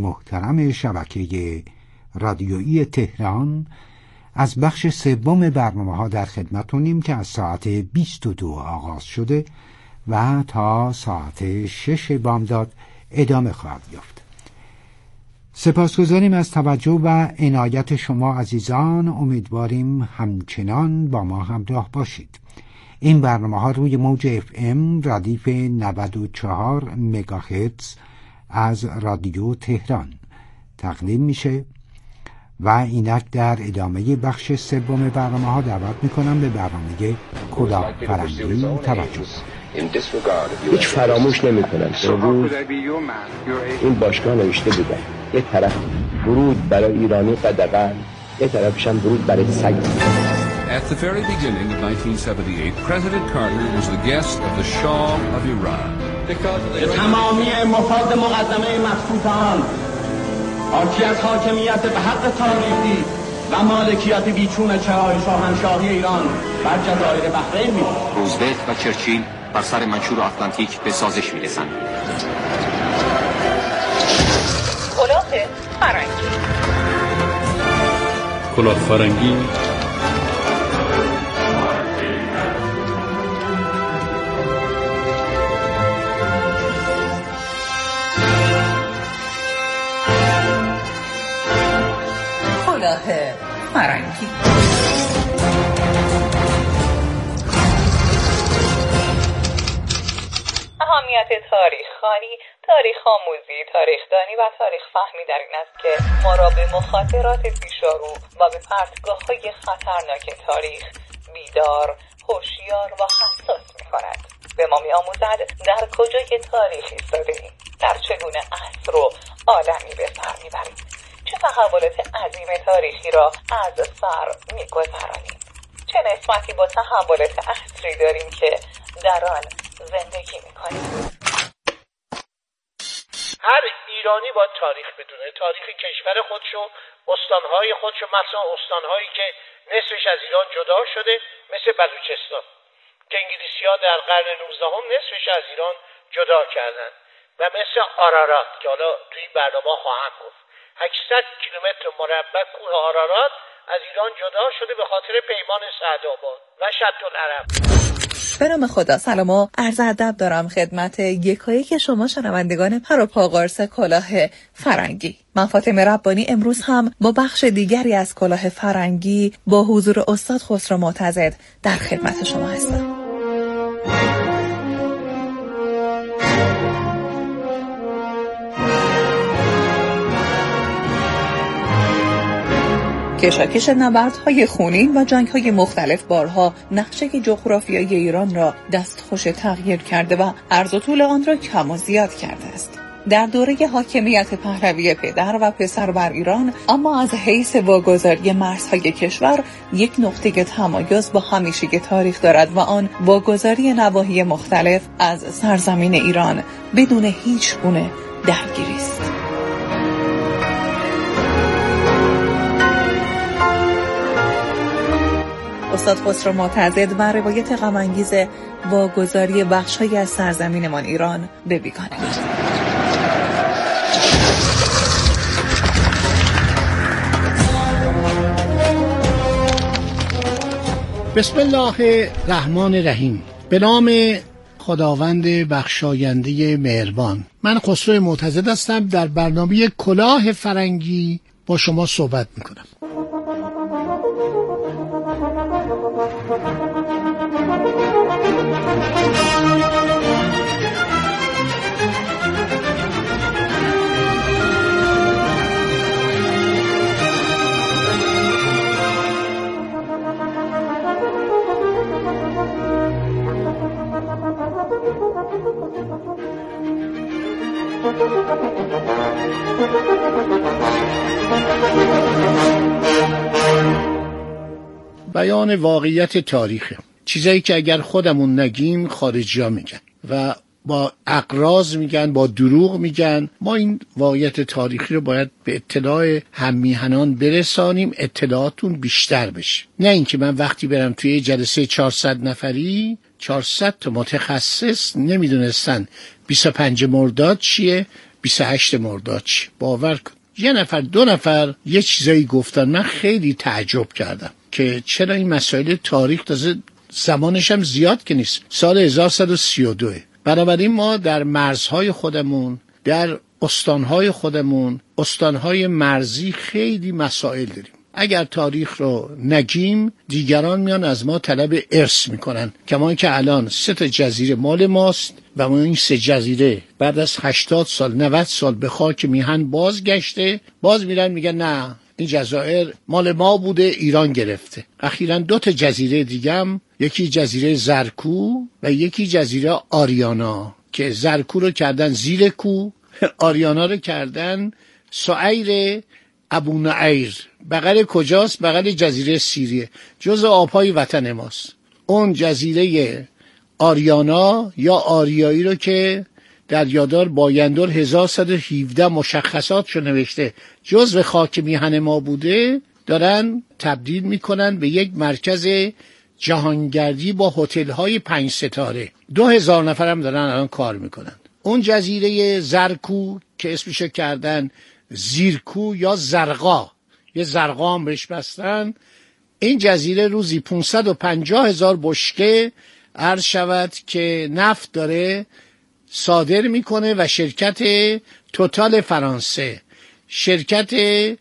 محترم شبکه رادیویی تهران، از بخش سوم برنامه‌ها در خدمتونیم که از ساعت 22 آغاز شده و تا ساعت 6 بامداد ادامه خواهد یافت. سپاسگزاریم از توجه و عنایت شما عزیزان. امیدواریم همچنان با ما همراه باشید. این برنامه‌ها روی موج FM ردیف 94 مگاهرتز از رادیو تهران تقدیم میشه و اینک در ادامه بخش سوم برنامه‌ها دعوت میکنم به برنامه کلاه فرنگی توجه. هیچ فراموش نمی‌کنم. امروز این باشگاه نوشته بودن یه طرف ورود برای ایرانی قدغن، یه طرفش هم ورود برای سگ. At the very beginning of 1978, President Carter was the guest of the Shah of Iran. تمامی مفاد مقدمه مخصوصان حاکی از حاکمیت به حق تاریخی و مالکیت بیچون چهار شاهنشاهی ایران بر جزایر بحرین می. روزولت و چرچیل بر سر منشور آتلانتیک به سازش می‌رسند. کلاه فرنگی. کلاه فرنگی کلاه فرنگی. اهمیت تاریخ خوانی، تاریخ آموزی، تاریخ دانی و تاریخ فهمی در این است که ما را به مخاطرات پیشارو و به پرتگاه‌های خطرناک تاریخ بیدار، هوشیار و حساس می‌کند. به ما می‌آموزد در کجای تاریخ ایستاده‌ایم، در چگونه عصر و عالمی به سر می‌بریم، چه تحولات عظیم تاریخی را از سر می‌گذرانیم، چه نسبتی با تحولات عصری داریم که در آن زندگی میکنیم. هر ایرانی باید تاریخ بدونه، تاریخ کشور خودشو، استانهای خودشو، مثلا استانهایی که نصفش از ایران جدا شده مثل بلوچستان که انگلیسی‌ها در قرن 19 نصفش از ایران جدا کردن و مثل آرارات که حالا توی این برنامه خواهم گفت 800 کیلومتر مربع کوه آرارات از ایران جدا شده به خاطر پیمان سعدآباد و شط‌العرب. به نام خدا، سلام و عرض ادب دارم خدمت یکایک شما شنوندگان پر و پا قارس کلاه فرنگی. من فاطمه ربانی امروز هم با بخش دیگری از کلاه فرنگی با حضور استاد خسرو معتضد در خدمت شما هستم. کشاکش نبردهای خونین و جنگ‌های مختلف بارها نقشه جغرافیایی ایران را دستخوش تغییر کرده و عرض و طول آن را کم و زیاد کرده است. در دوره حاکمیت پهلوی پدر و پسر بر ایران، اما از حیث واگذاری مرزهای کشور یک نقطه تمایز با همیشگی تاریخ دارد و آن واگذاری نواحی مختلف از سرزمین ایران بدون هیچ گونه درگیری است. استاد خسرو معتضد بر روایت غم‌انگیز واگذاری بخش‌هایی از سرزمینمان ایران به بیگانگی. بسم الله الرحمن الرحیم. به نام خداوند بخشاینده مهربان. من خسرو معتضد هستم، در برنامه کلاه فرنگی با شما صحبت میکنم. بیان واقعیت تاریخه، چیزایی که اگر خودمون نگیم خارجی‌ها میگن و با اقراض میگن، با دروغ میگن. ما این واقعیت تاریخی رو باید به اطلاع هممیهنان برسانیم، اطلاعاتون بیشتر بشه. نه اینکه من وقتی برم توی جلسه 400 نفری 400 تا متخصص نمیدونستن 25 مرداد چیه، 28 مرداد چی؟ باور کن یه نفر دو نفر یه چیزایی گفتن، من خیلی تعجب کردم که چرا این مسائل تاریخ تازه زمانش هم زیاد که نیست، سال 1132. بنابراین ما در مرزهای خودمون، در استانهای خودمون، استانهای مرزی خیلی مسائل داریم. اگر تاریخ رو نگیم دیگران میان از ما طلب ارث میکنن، کما که الان 3 جزیره مال ماست و ما این 3 جزیره بعد از 80 سال 90 سال به خاک میهن بازگشته، باز میرن میگن نه این جزایر مال ما بوده، ایران گرفته. اخیراً 2 جزیره دیگه هم، یکی جزیره زرکو و یکی جزیره آریانا که زرکو رو کردن زیر کو، آریانا رو کردن سعیر ابو نعیر. بغل کجاست؟ بغل جزیره سیریه، جز آبهای وطن ماست. اون جزیره آریانا یا آریایی رو که در یادار بایندور 1117 مشخصاتشو نوشته جزو خاک میهن ما بوده، دارن تبدیل میکنن به یک مرکز جهانگردی با هتل‌های 5 ستاره. 2000 نفر هم دارن الان کار میکنن. اون جزیره زرکو که اسمشو کردن زیرکو یا زرقا، یه زرقا هم بهش بستن، این جزیره روزی 550,000 بشکه عرض شود که نفت داره صادر میکنه و شرکت توتال فرانسه، شرکت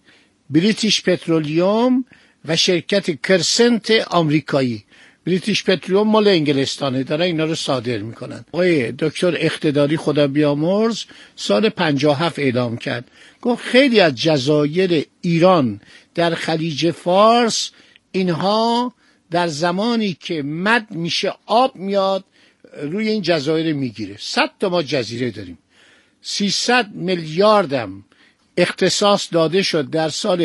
بریتیش پترولیوم و شرکت کرسنت آمریکایی، بریتیش پترولیوم مال انگلستانه، داره اینا رو صادر میکنن. آقای دکتر اقتداری خدا بیامرز سال 57 اعلام کرد، گفت خیلی از جزایر ایران در خلیج فارس اینها در زمانی که مد میشه آب میاد روی این جزایر میگیره. 100 تا ما جزیره داریم، 300 میلیاردم اختصاص داده شد در سال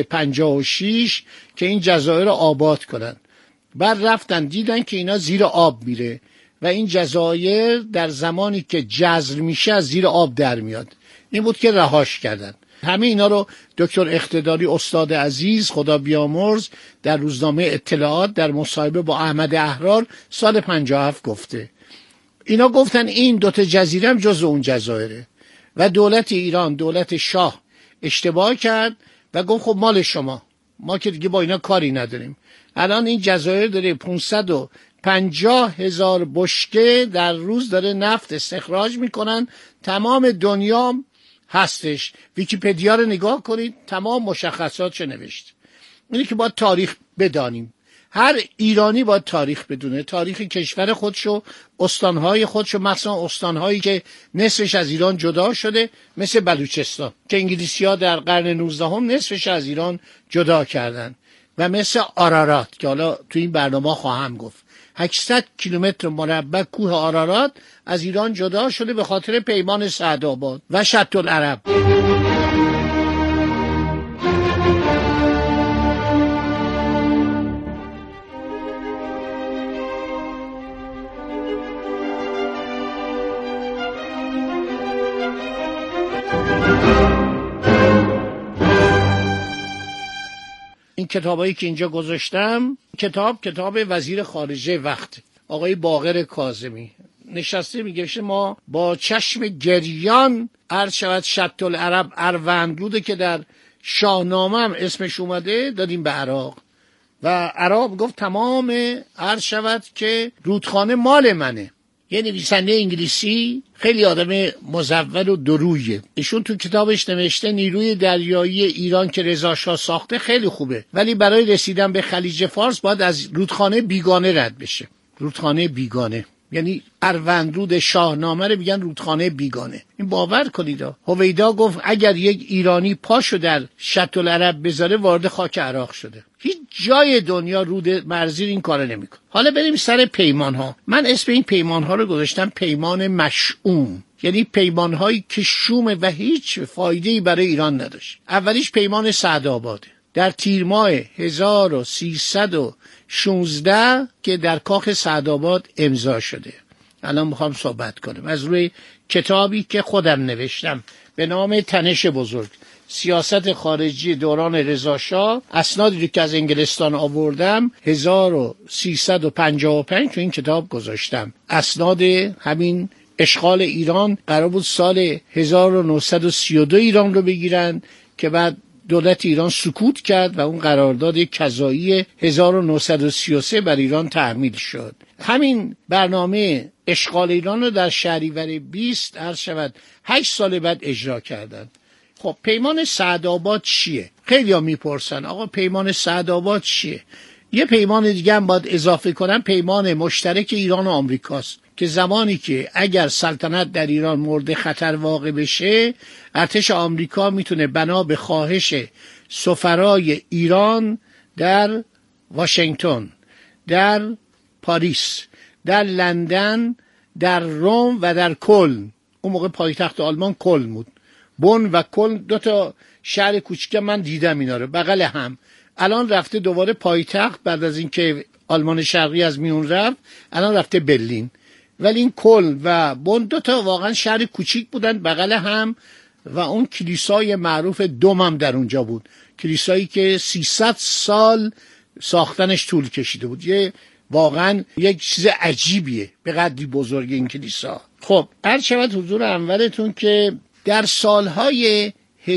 56 که این جزایر رو آباد کنن. بعد رفتن دیدن که اینا زیر آب میره و این جزایر در زمانی که جزر میشه از زیر آب در میاد. این بود که رهاش کردن. همه اینا رو دکتر اقتداری استاد عزیز خدا بیامرز در روزنامه اطلاعات در مصاحبه با احمد احرار سال 57 گفته. اینا گفتن این 2 جزیره هم جز اون جزایره و دولت ایران، دولت شاه اشتباه کرد و گفت خب مال شما، ما که دیگه با اینا کاری نداریم. الان این جزایر داره 550,000 بشکه در روز داره نفت استخراج میکنن. تمام دنیا هستش، ویکی‌پدیا رو نگاه کنید، تمام مشخصاتش نوشته. اینه که باید تاریخ بدانیم، هر ایرانی باید تاریخ بدونه، تاریخ کشور خودشو، استانهای خودشو، مثلا استانهایی که نصفش از ایران جدا شده مثل بلوچستان که انگلیسی‌ها در قرن 19 نصفش از ایران جدا کردن، و مثل آرارات که حالا تو این برنامه خواهم گفت 800 کیلومتر مربع کوه آرارات از ایران جدا شده به خاطر پیمان سعدآباد و شط العرب. این کتابایی که اینجا گذاشتم، کتاب وزیر خارجه وقت آقای باقر کاظمی نشسته میگه ما با چشم گریان عرض شود شط العرب اروندروده که در شاهنامه هم اسمش اومده دادیم به عراق و عراق گفت تمام عرض شود که رودخانه مال منه. یه نویسنده انگلیسی خیلی آدم مزول و درویه، ایشون تو کتابش نوشته نیروی دریایی ایران که رضا شاه ساخته خیلی خوبه، ولی برای رسیدن به خلیج فارس باید از رودخانه بیگانه رد بشه. رودخانه بیگانه یعنی اروندرود شاهنامه رو میگن رودخانه بیگانه. این باور کنید. هویدا گفت اگر یک ایرانی پاشو در شط العرب بذاره وارد خاک عراق شده. هیچ جای دنیا رود مرزی این کارو نمیکنه. حالا بریم سر پیمان ها. من اسم این پیمان ها رو گذاشتم پیمان مشؤوم، یعنی پیمان هایی که شومه و هیچ فایده‌ای برای ایران نداشت. اولیش پیمان سعدآباده در تیر ماه 1316 که در کاخ سعدآباد امضا شده. الان میخوام صحبت کنم از روی کتابی که خودم نوشتم به نام تنش بزرگ، سیاست خارجی دوران رضا شاه. اسنادی که از انگلستان آوردم 1355 تو این کتاب گذاشتم، اسناد همین اشغال ایران قرار بود سال 1932 ایران رو بگیرن که بعد دولت ایران سکوت کرد و اون قرارداد کذایی 1933 بر ایران تحمیل شد. همین برنامه اشغال ایران رو در شهریور 20 عرض شود 8 سال بعد اجرا کردند. خب پیمان سعدآباد چیه؟ خیلی ها میپرسن آقا پیمان سعدآباد چیه؟ یه پیمان دیگه هم باید اضافه کنم، پیمان مشترک ایران و آمریکاست که زمانی که اگر سلطنت در ایران مورد خطر واقع بشه، ارتش آمریکا میتونه بنا به خواهش سفرای ایران در واشنگتن، در پاریس، در لندن، در روم و در کلن، اون موقع پایتخت آلمان کلن بود، بن و کلن دو تا شهر کوچیک من دیدم اینا رو بغل هم. الان رفته دوباره پایتخت بعد از اینکه آلمان شرقی از میون رفت، الان رفته برلین. ولی این کلن و بن دو تا واقعا شهر کوچیک بودن بغل هم و اون کلیسای معروف دوم هم در اونجا بود، کلیسایی که 300 سال ساختنش طول کشیده بود. واقعا یک چیز عجیبیه به قدری بزرگ این کلیسا. خب عرض شود حضور انورتون که در سالهای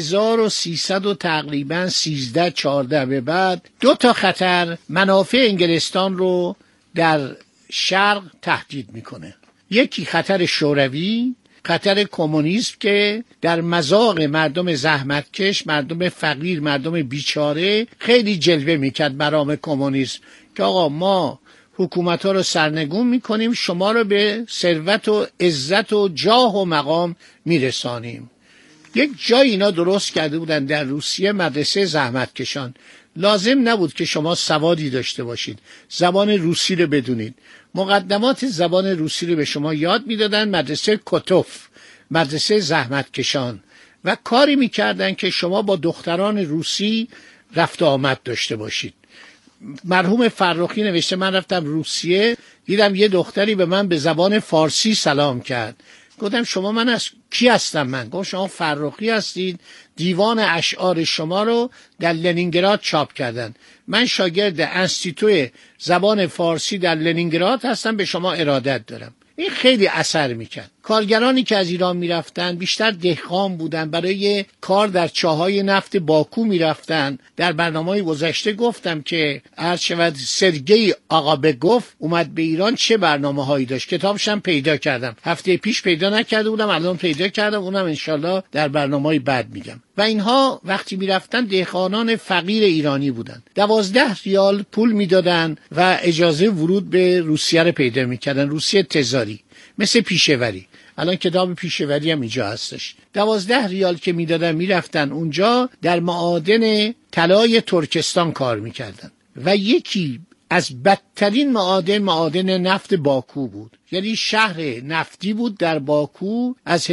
1300 و تقریبا 13-14 به بعد دو تا خطر منافع انگلستان رو در شرق تهدید میکنه. یکی خطر شوروی، خطر کمونیسم که در مذاق مردم زحمتکش، مردم فقیر، مردم بیچاره خیلی جلوه میکرد مرام کمونیسم که آقا ما حکومت ها رو سرنگون میکنیم، شما رو به ثروت و عزت و جاه و مقام میرسانیم. یک جای اینا درست کرده بودن در روسیه، مدرسه زحمتکشان. لازم نبود که شما سوادی داشته باشید، زبان روسی رو بدونید. مقدمات زبان روسی رو به شما یاد میدادن، مدرسه کتوف، مدرسه زحمتکشان، و کاری میکردن که شما با دختران روسی رفت آمد داشته باشید. مرحوم فرخی نوشته من رفتم روسیه، دیدم یه دختری به من به زبان فارسی سلام کرد. گفتم شما من از کی هستم؟ من گفت شما فرخی هستید، دیوان اشعار شما رو در لنینگراد چاپ کردن، من شاگرد انستیتوی زبان فارسی در لنینگراد هستم، به شما ارادت دارم. این خیلی اثر میکرد. کارگرانی که از ایران میرفتن بیشتر دهقان بودن، برای کار در چاهای نفت باکو میرفتن. در برنامه گذشته گفتم که عرض شود سرگئی آقابگوف اومد به ایران، چه برنامه هایی داشت، کتابش هم پیدا کردم، هفته پیش پیدا نکرده بودم، الان پیدا کردم، اونم انشالله در برنامه بعد میگم. و اینها وقتی میرفتن دهقانان فقیر ایرانی بودن، 12 ریال پول میدادن و اجازه ورود به روسیه رو پیدا میکردن، روسیه تزاری مثل پیشوری. الان کتاب پیشوری هم اینجا هستش. 12 ریال که میدادن میرفتن اونجا در معادن طلای ترکستان کار میکردن و یکی از بدترین معادن نفت باکو بود. یعنی شهر نفتی بود در باکو. از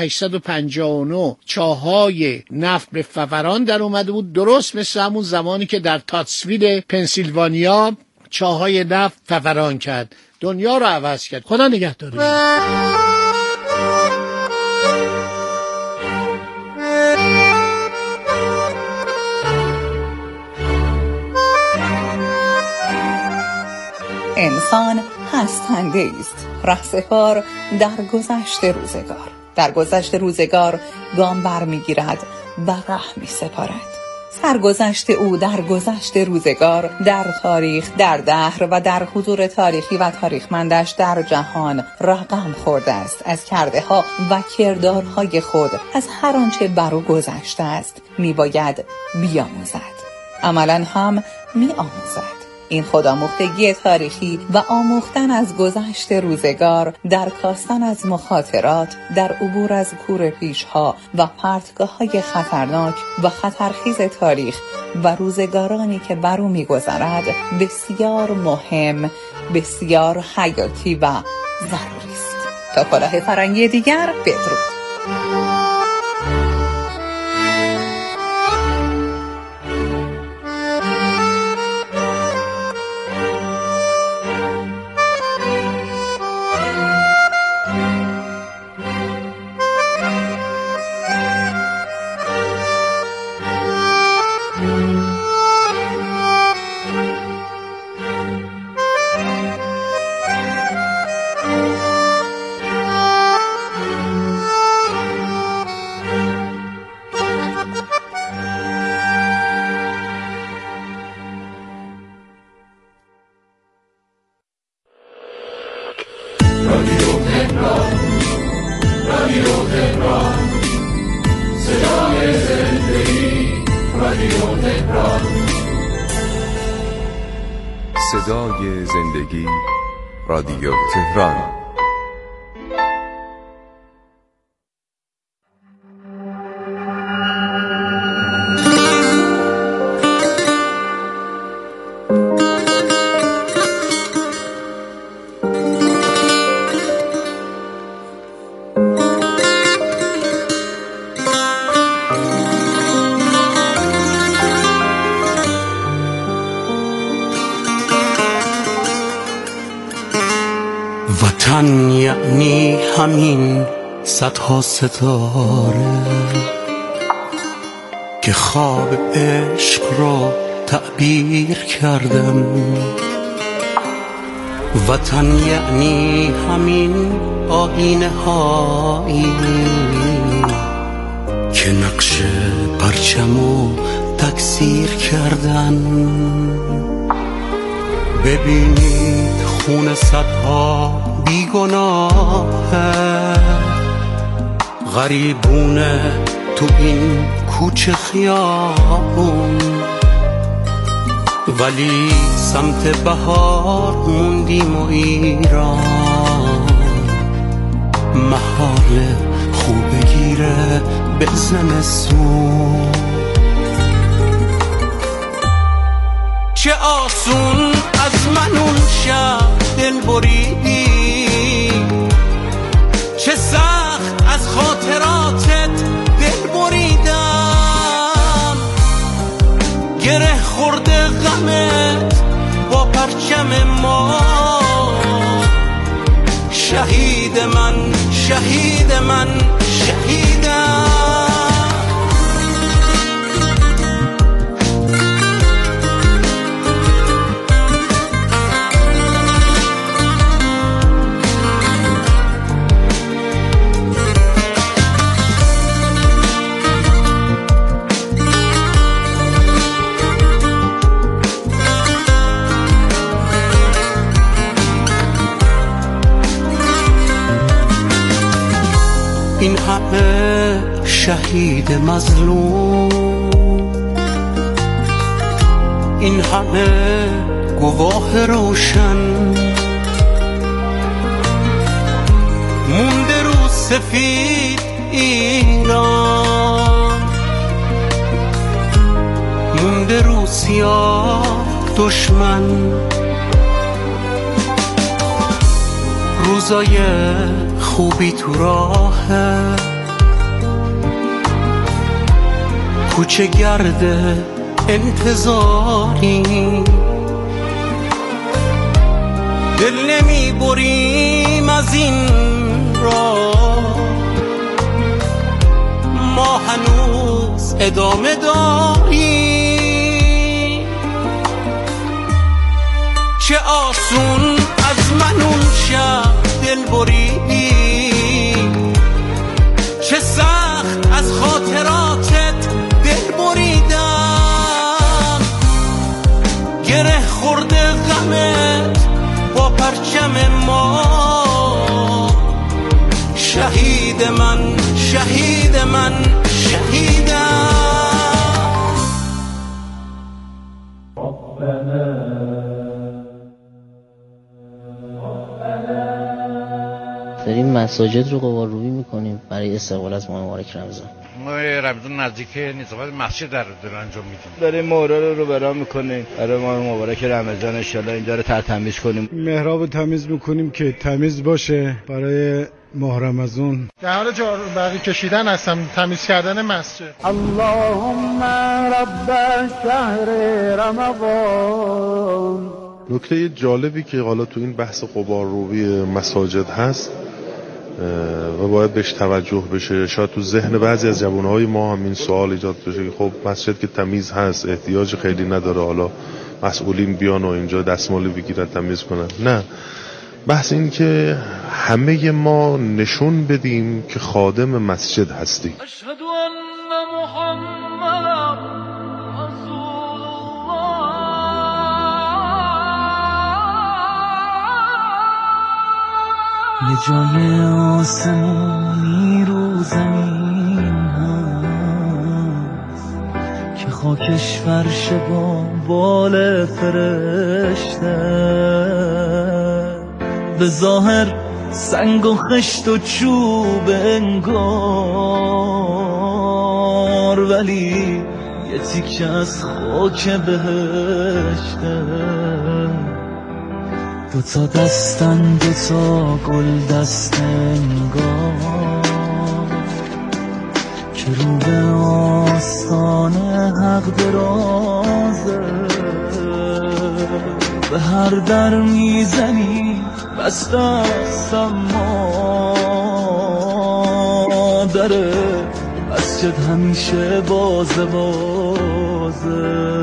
1859 چاهای نفت به فوران در اومده بود، درست مثل همون زمانی که در تاتسویل پنسیلوانیا چاهای نفت فوران کرد، دنیا رو عوض کرد. خدا نگهدار. انسان هستنده است، رهسپار در گذشت روزگار. در گذشت روزگار گام برمیگیرد و ره می‌سپارد. سرگذشت او در گذشت روزگار، در تاریخ، در دهر و در حضور تاریخی و تاریخمندش در جهان رقم خورده است. از کرده‌ها و کردارهای خود، از هر آنچه بر او گذشته است میباید بیاموزد. عملاً هم میآموزد. این خودآموختگی تاریخی و آموختن از گذشت روزگار، در کاستن از مخاطرات، در عبور از کور پیشها و پرتگاه‌های خطرناک و خطرخیز تاریخ و روزگارانی که بر او می‌گذرد بسیار مهم، بسیار حیاتی و ضروری است. تا کلاه فرنگی دیگر، بدرود. تهران. صدای زندگی، رادیو تهران. وطن یعنی همین صدها ستاره که خواب عشق رو تعبیر کردم. وطن یعنی همین آینه هایی که نقش پرچمو تکثیر کردن. ببینید خون صدها بیگناهه غریبونه تو این کوچه خیابون، ولی سمت بهار موندیم و ایران محال خوب گیره به زمستون. چه آسون از من اون شب دل بریدی، چه سخت از خاطراتت دل بریدم. گره خورده غمت با پرچم ما، شهید من شهید من شهیدم. این همه شهید مظلوم، این همه گواه روشن، مونده رو سفید ایران، مونده رو سیاه دشمن. روزای خوبی تو راهه، کوچه گرده انتظاری، دل نمی بریم از این راه، ما هنوز ادامه داریم. چه آسون از من اون شب دل بریدی، چه سخت از خاطراتت دل بریدم. گره خورده غمت با پرچم ما، شهید من شهید من شهیدم. داریم مساجد رو قواررویی میکنیم برای استقبال از ماه مبارک رمضان. ما رمضان نزدیک نظافت مسجد در انجام میدیم. داریم مهرا رو برام میکنیم برای ماه مبارک رمضان، ان شاءالله اینجا رو تمیز کنیم. محراب تمیز میکنیم که تمیز باشه برای ماه رمضان. در حال برقی کشیدن هستم، تمیز کردن مسجد. اللهم رب شهر رمضان. نکته جالبی که حالا تو این بحث غباررویی مساجد هست و باید بهش توجه بشه، شاید تو ذهن بعضی از جوانهای ما هم این سوال ایجاد بشه که خب مسجد که تمیز هست احتیاج خیلی نداره حالا مسئولین بیان و اینجا دستمالی بگیرن تمیز کنن. نه، بحث این که همه ما نشون بدیم که خادم مسجد هستیم. اشهد ان محمد رسول الله. یه جای آسمونی رو زمین هست که خاکش فرش با بال فرشته، به ظاهر سنگ و خشت و چوب انگار، ولی یه تیکه از خاک بهشته. دوتا دستن دوتا گل دست انگار، که رو به آستان حق درازه. به هر در میزنی بسته است اما دره مسجد همیشه بازه بازه.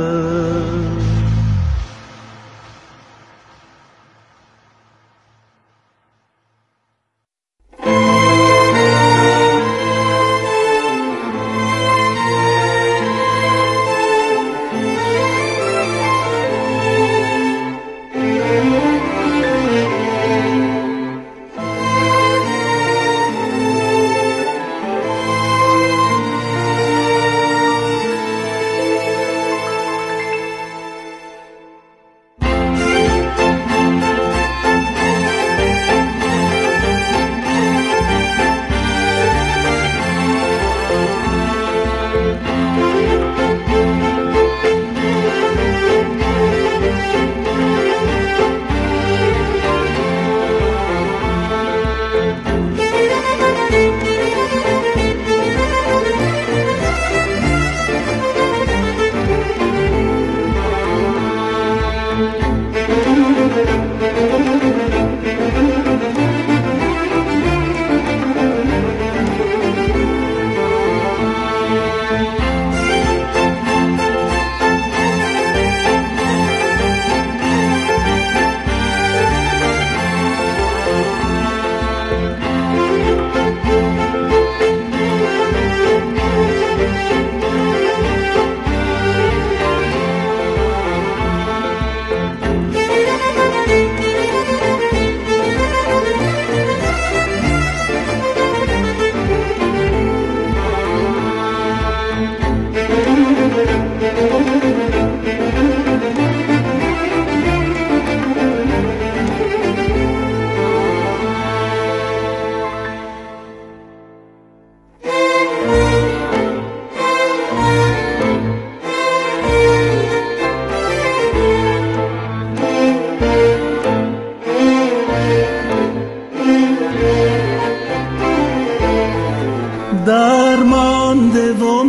درمانده و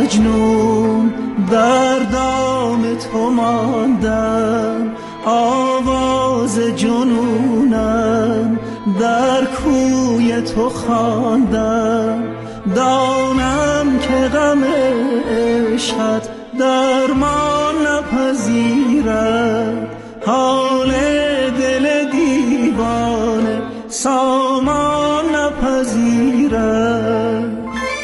مجنون در دام تو ماندم، آواز جنونم در کوی تو خواندم. دانم که غم عشقت درمان نپذیرد، حال دل دیوانه سامان نپذیرد.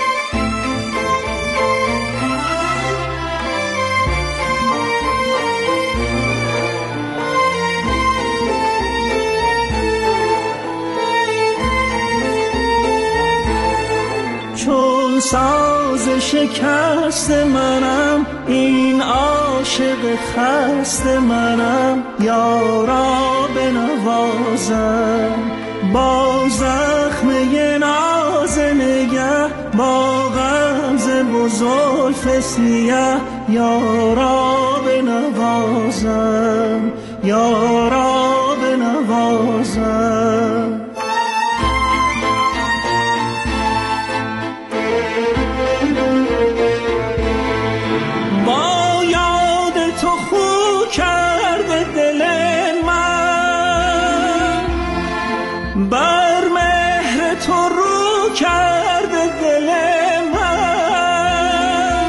چون ساز شکست منم، این عاشق خسته منم، یارا بنوازم با زخم یه ناز نگه، با غمزه و زلف سیه، یارا بنوازم، یارا بنوازم. بر مهر تو رو کرده دل من،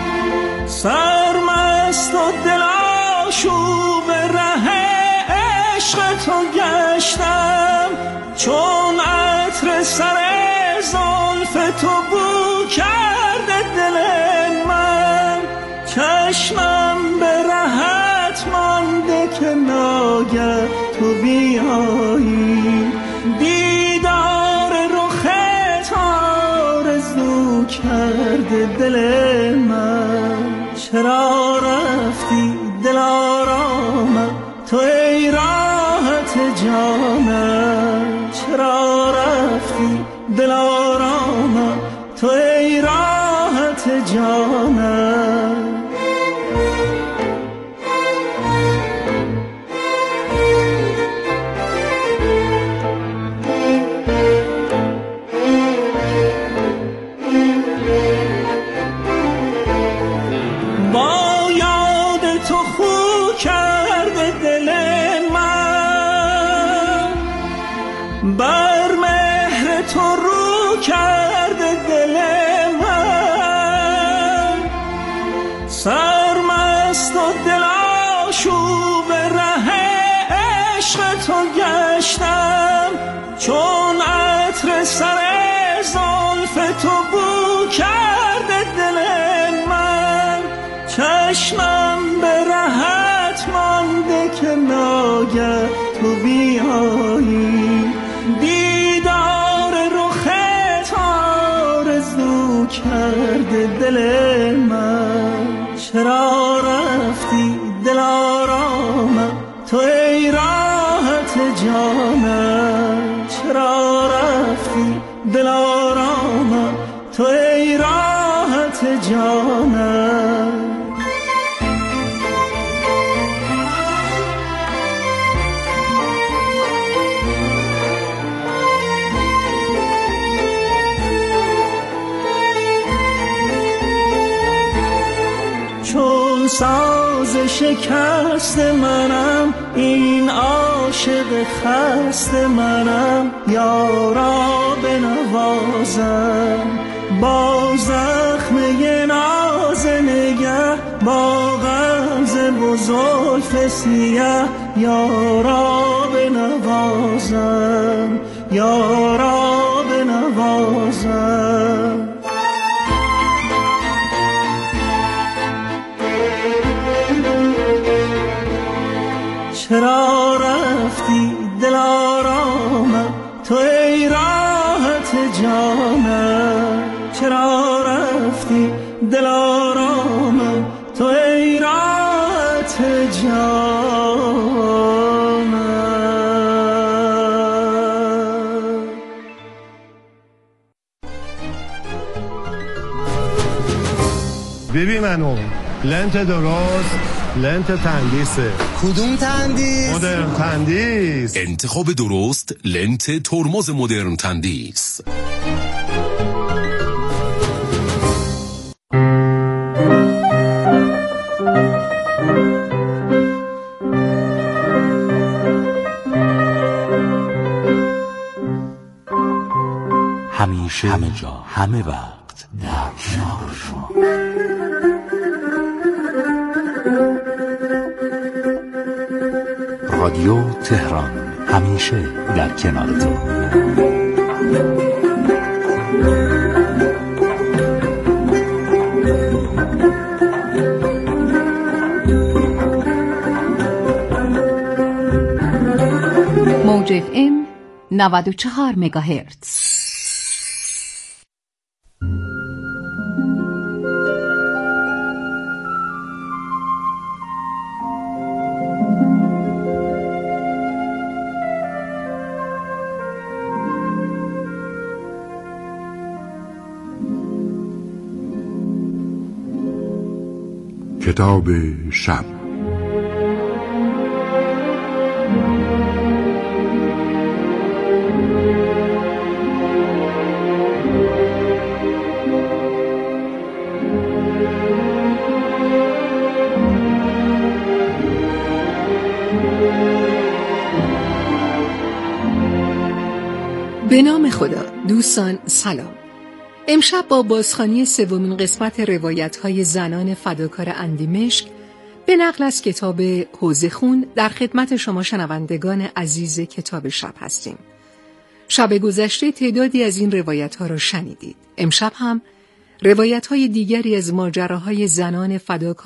سرمست و دل آشوب ره عشق تو گشتم. چون عطر سر زلف تو بو کرده دل من، چشمم به رهت مانده که ناگه تو بیایی. دیدار رخت آرزو کرده دل من، چرا رفتی دلارام تو ای راحت جانم، چرا رفتی دلارام تو ای راحت جانم. بر مهر تو رو کرده دل من، سرمست و دل آشوب ره عشق تو گشتم، چون عطر سر زلف تو بو کرده دل من. چشمم به رهت مانده که ناگه تو بیایی، دیدار رخت آرزو کرده دل من. چرا رفتی دلارام تو ای راحت جانم، چرا رفتی دلارام تو ای راحت جانم. چون ساز شکست منم، این عاشق خسته منم، یارا بنوازم با زخم ناز نگه، با غمزه و زلف سیه، یارا بنوازم یارا بنوازم. چرا رفتی دلارام تو ای راحت جانم، چرا رفتی دلارام تو ای راحت جانم. ببین منو لنت درست، لنت تندیسه. کدوم تندیس؟ مدرن تندیس. انتخاب درست لنت ترمز مدرن تندیس. همیشه همه جا همه وقت در کنار شما. رادیو تهران همیشه در کنار تو. موج FM 94 مگاهرتز. کتاب شب. به نام خدا. دوستان سلام. امشب با بازخوانی سومین قسمت روایت‌های زنان فداکار اندیمشک به نقل از کتاب حوض خون در خدمت شما شنوندگان عزیز کتاب شب هستیم. شب گذشته تعدادی از این روایت‌ها را شنیدید. امشب هم روایت‌های دیگری از ماجراهای زنان فداکار